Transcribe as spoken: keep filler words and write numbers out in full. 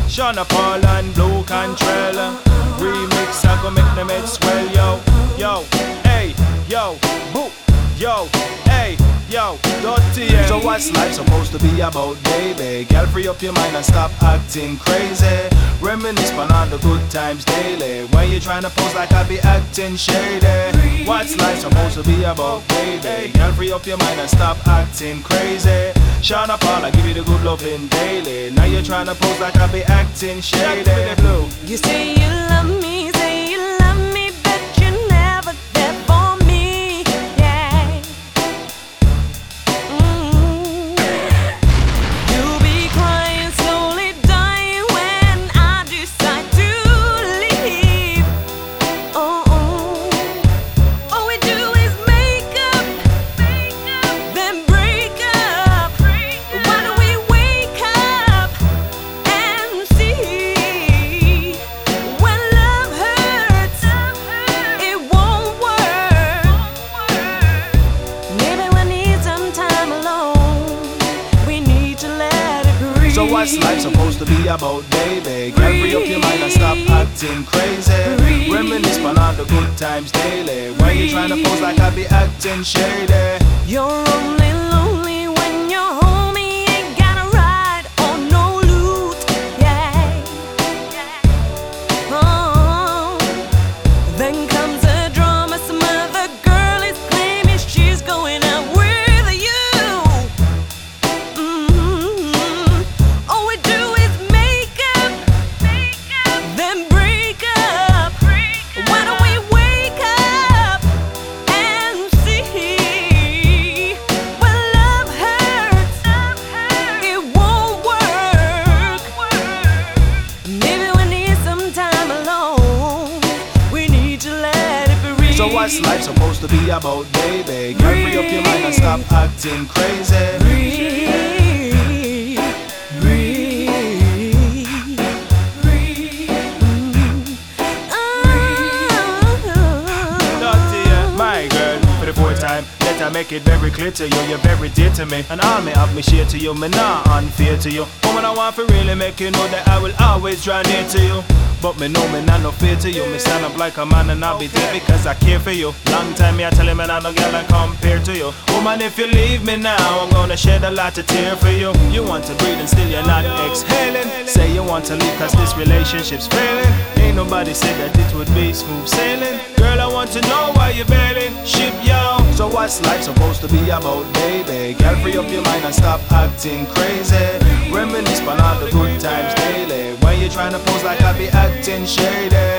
Sean Paul and Blue Cantrell. Remix, I go make them head swell, yo. Yo, hey, yo, boo, yo, hey, yo, dirty. So what's life supposed to be about, baby? Girl, free up your mind and stop acting crazy. Reminisce on all the good times daily. When you tryna pose like I be acting shady. What's life supposed to be about, baby? Girl, free up your mind and stop acting crazy. Sean Paul, I give you the good loving daily. Now you're tryna pose like I be acting shady. You say you love me, say you love me, but you're never there for me. Yeah. Mm. You'll be crying, slowly dying when I decide to leave. Oh, oh. All we do is make up, then break up. Why don't we wake up and see? When love hurts, it won't work. Maybe we need some time alone. We need to let it breathe. So what's life supposed to be about, baby? Girl, free up your mind and stop acting crazy. Reminisce on all the good times daily. When you tryna pose like I be acting shady. You're only lonely when you're home. You ain't got a ride or no loot. Yeah. Oh. Then comes a drama. Some other girl is claiming she's going out with you. Mm-hmm. All we do is make up, then break up. Why don't we wake up and see? When love hurts, it won't work. Maybe we need some time alone. We need to let it breathe. So what's life supposed to be about, baby? Girl, free up your mind and stop acting crazy. Breathe, breathe, breathe. Dirty, yeah. My girl, for the fourth time, let I make it very clear to you, you're very dear to me. And all me have me share to you, me not unfair to you. Woman, I want to really make you know that I will always draw near to you. But me know me not no fear to you. Me stand up like a man and I'll be there because I care for you. Long time me I tell him and I no girl I compare to you. Woman, if you leave me now, I'm gonna shed a lot of tears for you. You want to breathe and still you're not exhaling. Say you want to leave cause this relationship's failing. Ain't nobody said that it would be smooth sailing. Girl, I want to know why you're bailing. Ship yo. So what's life supposed to be about, baby? Girl, free up your mind and stop acting crazy. Reminisce on all the good times daily. When you tryna pose like I be acting shady.